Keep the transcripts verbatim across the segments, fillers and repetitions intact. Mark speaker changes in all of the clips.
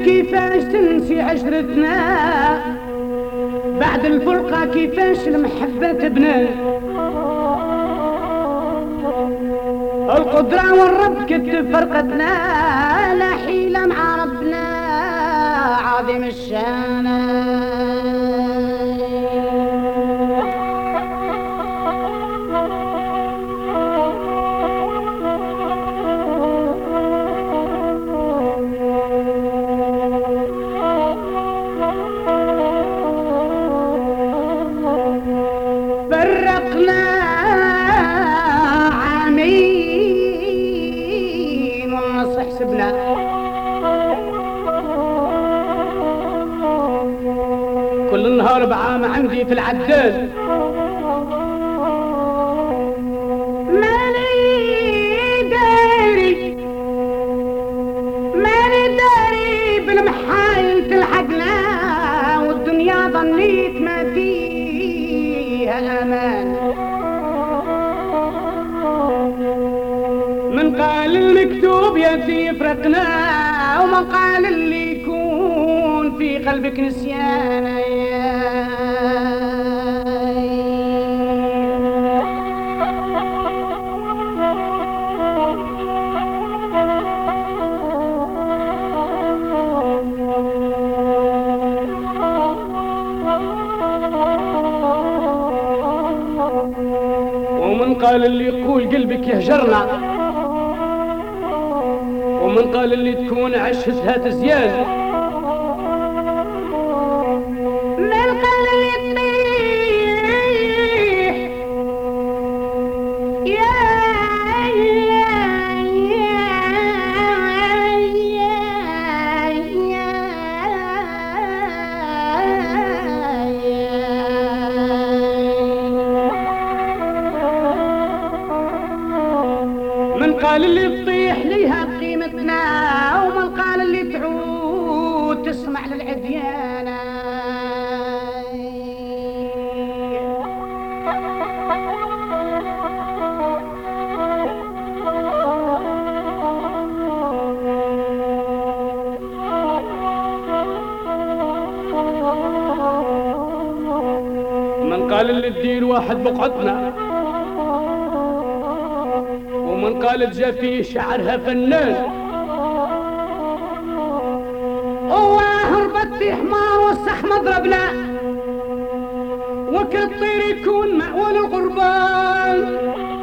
Speaker 1: كيفاش تنسي عشرتنا بعد الفرقة، كيفاش المحبة تبنى. القدرة والرب كتب فرقتنا، لا حيلة مع ربنا عظيم الشان. فرقنا عامين والنص حسبنا، كل نهار بعام عندي في العداد. ماني داري ماني داري بالمحايل تلحقنا، والدنيا ظنيت ما فيها امان. من قال المكتوب ياتي يفرقنا، ومن قال اللي يكون في قلبك نسيان. ومن قال اللي يقول قلبك يهجرنا، ومن قال اللي تكون عشتها تزيان. من قال اللي تطيح يا من قال اللي تطيح ليها بقيمتنا، ومن قال اللي تعود تسمع للعديانة. من قال اللي تدير واحد بقعتنا، ومن قال تجا فيه شعرها فنان. وهربت في حمار والسخ مضربنا، وكالطير يكون مأوال القربان.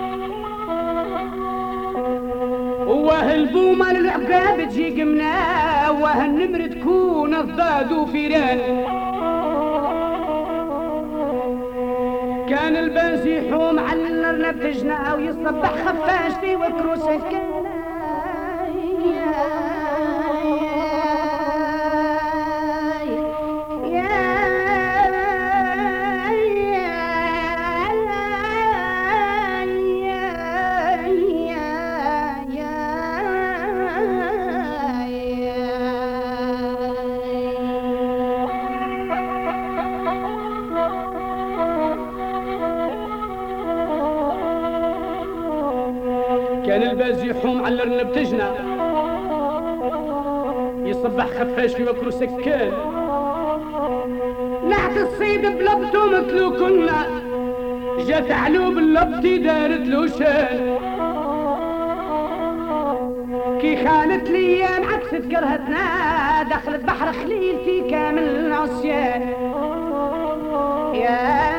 Speaker 1: واه البومة للعقاب تجي قمنا، واه النمر تكون الضاد وفيران. كان الباس يحوم على الارنب تجنا، ويصبح خفاش في وكرو سكانه. كان الباز يحوم على الارنب تجنا، يصبح خفاش في وكرو سكان. نحت الصيد بلبطو مثلو كنا، جات علو باللبطي دارت له شان. كي خانت ليام عكست كرهتنا، دخلت بحر خليل في كامل العصيان. يا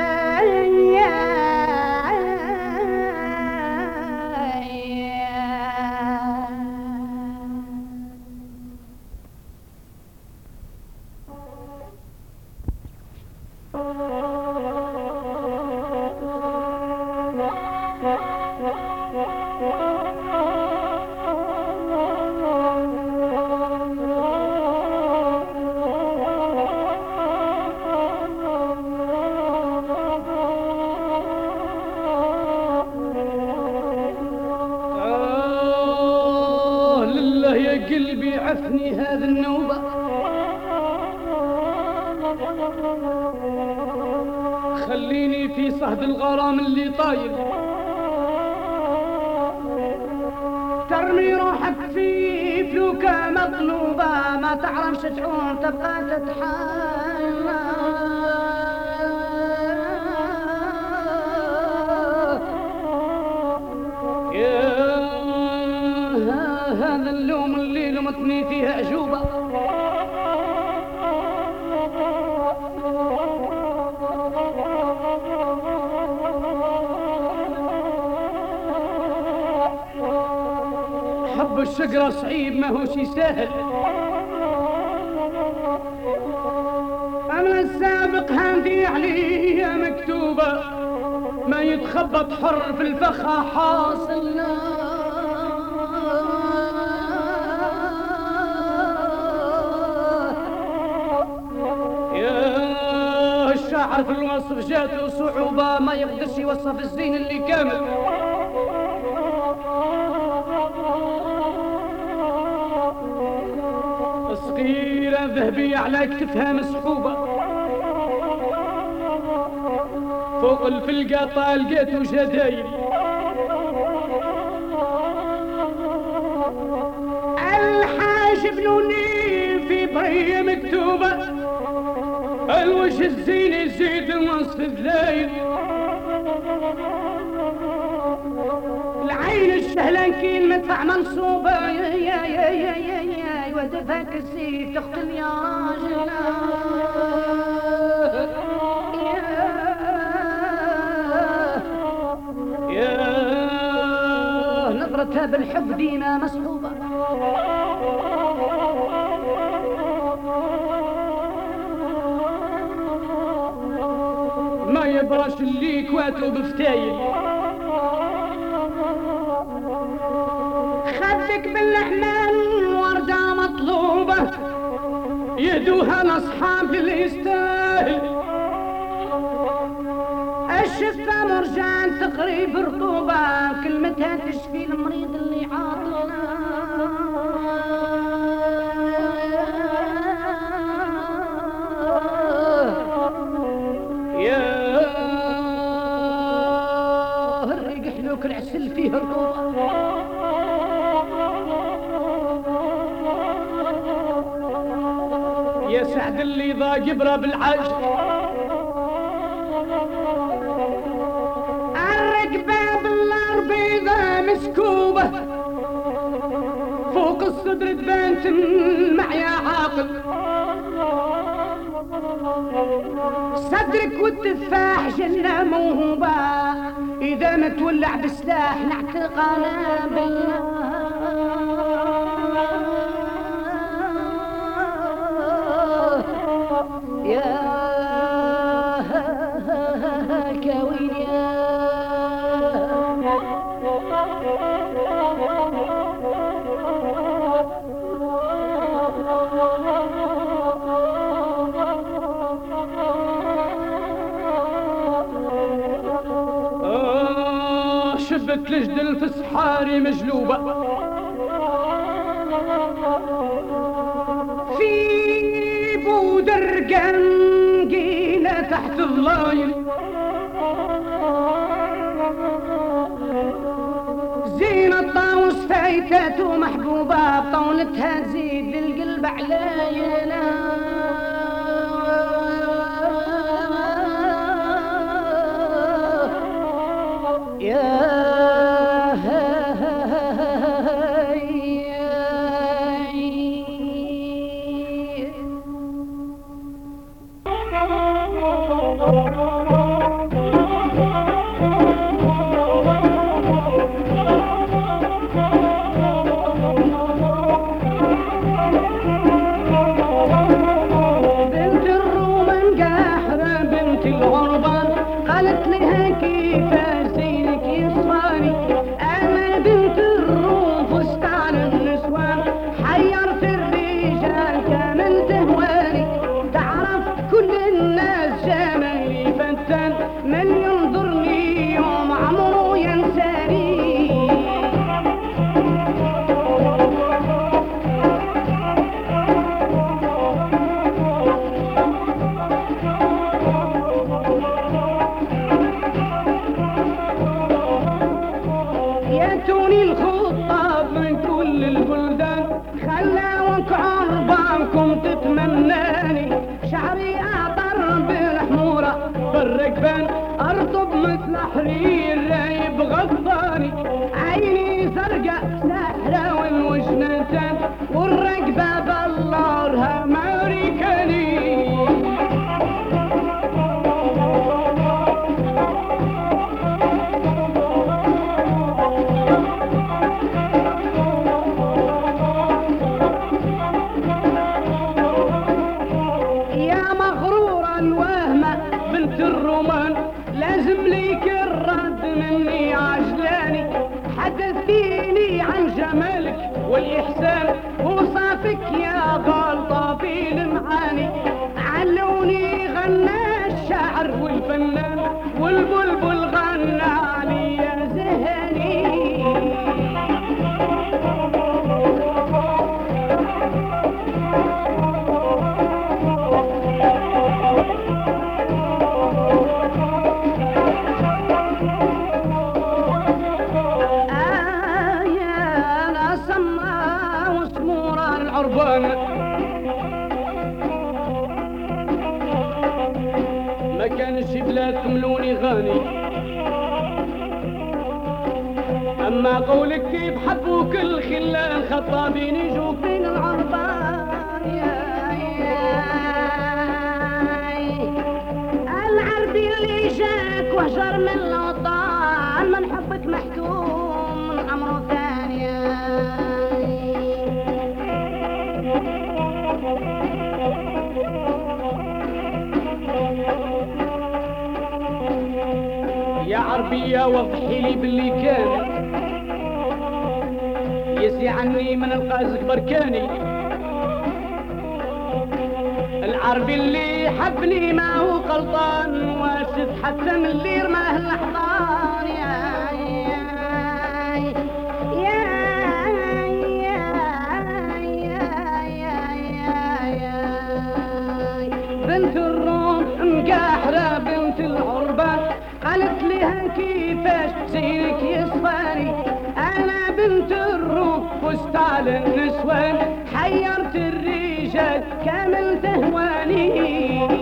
Speaker 1: قلبي عفني هذا النوبة، خليني في صهد الغرام اللي طاير. ترمي روحك في فلوكة مطلوبة ما تعرفش تعوم تبقى تتحايل. يا هذا اللوم اللي لمتني فيها أجوبة حب الشجرة صعيب ما هو شي سهل. أنا السابق هذه عليا مكتوبة ما يتخبط حر في الفخة حاصل. يا الشاعر في الوصف جاته صعوبة ما يقدرش يوصف الزين اللي كامل. صغيرة ذهبية على كتفها مسحوبة فوق الفلقة لقيته جدايل. الحاج بنوني في برية مكتوبة الوجه الزين يزيد الوصف الذايل. العين الشهلانكين مدفع منصوبة يا يا يا يا يا يا ودفاك السيف تقتل يا راجل. يا يا نظرتها بالحب ديما مصحوبة. ما يبرش اللي كواتو بفتايل. خدك بالحمال وردة مطلوبة يدوها الأصحاب اللي يستاهل. الشفة مرجان تقريب رطوبة كلمتها تشفي المريض اللي عاطل. يا الريق حلوك العسل فيه رطوبة. يا سعد اللي ضاق يبرى بالعجل. الركبة بالاربيضة مسكوبة فوق الصدر تبان المعيا عاقل. صدرك والتفاح جنة موهوبة إذا ما تولع بسلاح نعتق قنابل. يا كوين يا آه شبت لجدل في الصحاري مجلوبة في بودر قنقيلة تحت الظلايل. زينة الطاوس فايتته محبوبة بطولتها تزيد القلب علايلة. يا تبان ارطب مثل حرير رايب غضباني عيني زرقاء ساحرة والوجنتان والرقبة بالنارها ماريكاني الرومان لازم ليك الرد مني عجلاني حدثيني عن جمالك والإحسان وصافك يا غلطة في المعاني علوني غنى الشاعر والفنان والبلبل غنى علي يا زهاني ما كانش بلادكم لوني غاني اما قولك كيف حبوك الخلان خطابين يجوك بين العربان يا العربي اللي جاك وهجر من الوطن من حبك محكوم من امره ثاني يا عربية وضحي لي باللي كان يسي عني من القازق بركاني العربي اللي حبني ما هو غلطان واسد حتى من اللي رماه الاحضان يا يا يا يا يا بنت الروم مقاحرة بنت العربان قالت لها كيفاش زينك يصفاني انا بنت الروم فزت على النسوان حيرت الرجال كامل تهواني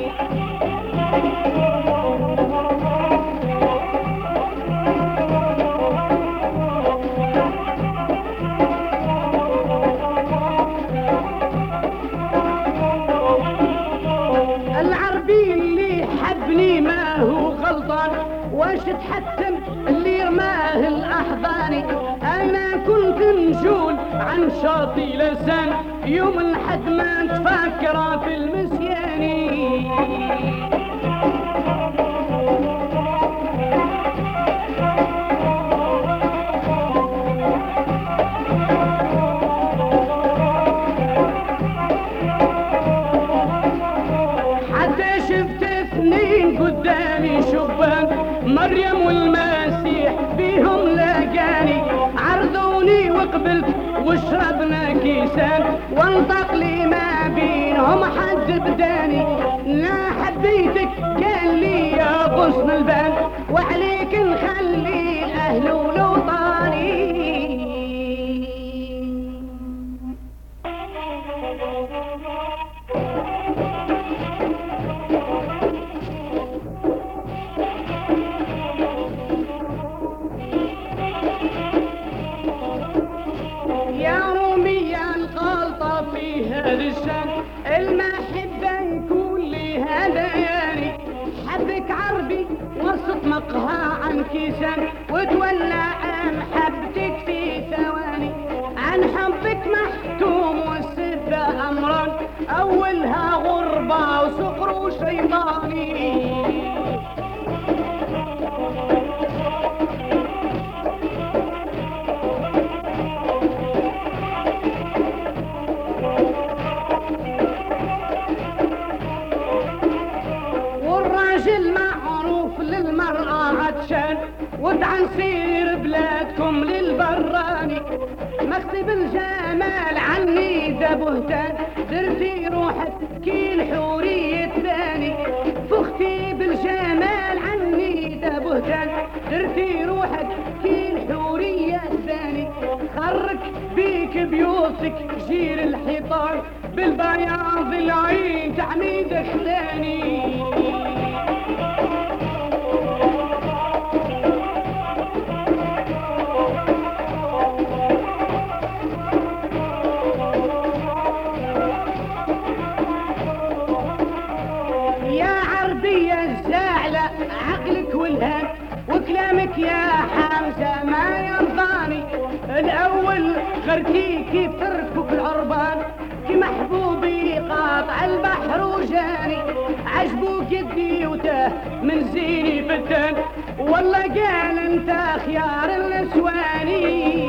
Speaker 1: العربي اللي حبني ما هو غلطان واش تحتم اللي رماه الاحضاني انا كنت نجول عن شاطي لسان يوم الحد ما تفكر في المسياني حتى شفت اثنين قدامي شبان مريم والمسيح بيهم لقاني عرضوني وقبلت وشربنا كيسان وانطق لي ما بينهم حد بداني لا حبيتك قال لي يا غصن البان وعليك نخلي الاهل ولوطاني الشان المحبة يكون لي هداياني حبك عربي وسط مقهى عن كيسان وتولى عن حبتك في ثواني عن حبك محتوم والسبة أمران أولها غربة وسقر وشيطاني وتعنصير بلادكم للبراني مكتب الجمال عني ذا بهتان درتي روحك كي الحورية ثاني فختي بالجمال عني ذا بهتان درتي روحك كي الحورية ثاني خرك بيك بيوتك جير الحيطان بالبياض العين تعميد خلاني يا عربية الزاعلة عقلك والهان وكلامك يا حمزة ما يرضاني. الأول غرتي كيف تركب العربان كي محبوبي قاطع البحر وجاني. عجبو جدي وتاه من زيني فتان والله قال انت خيار النسواني.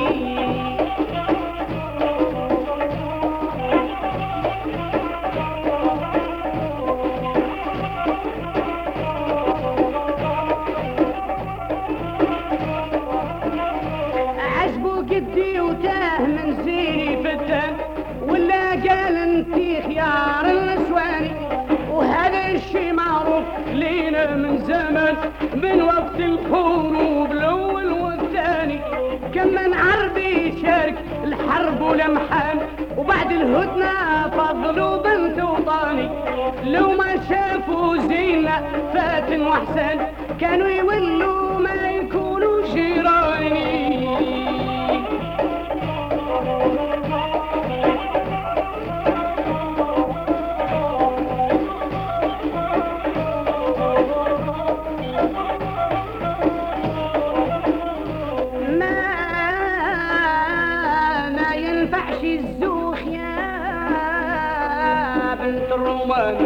Speaker 1: جدي وتاه من زيني فتان ولا قال انتي خيار النسواني. وهذا الشي معروف لينا من زمان من وقت الحروب الاول والثاني. كم من عربي شارك الحرب ولمحان وبعد الهدنة فضلوا بنت وطاني. لو ما شافوا زينة فاتن وحسان كانوا يولوا ما يكونوا جيراني. الزوخ يا بنت الرومان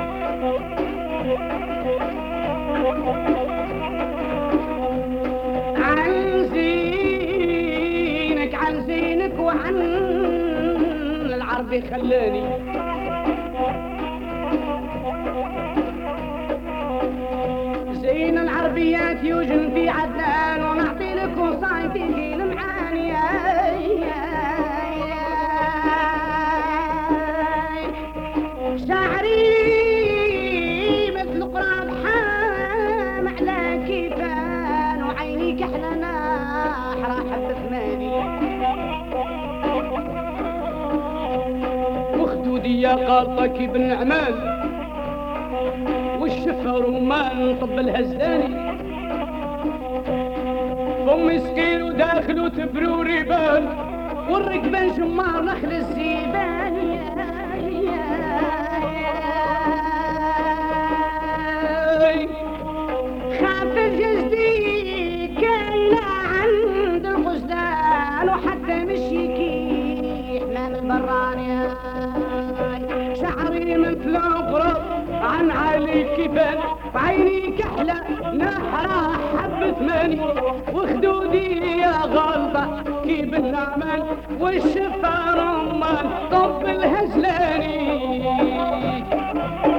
Speaker 1: عن زينك عن زينك وعن العربي خلاني. زين العربيات يوجن في عدنان ونعطي لك وصايتي في المعاني. شعري مثل قراب حام على كيفان وعيني كحلة ناح راح بثماني. وخدودي يا قالطك بن عمان والشفة رمان طب الهزاني. فمي سكين وداخل وتبرو ريبان والركبان جمار نخل الزيبان. خاف الجزدي كان عند الغزلان وحتى مشيكي حمام البراني. شعري مثل غراب عن علي كيفان بعيني كحلة نحرة حب ثماني. وخدودي يا غلطة كيف النعمان والشفا رمان طب الهزلاني.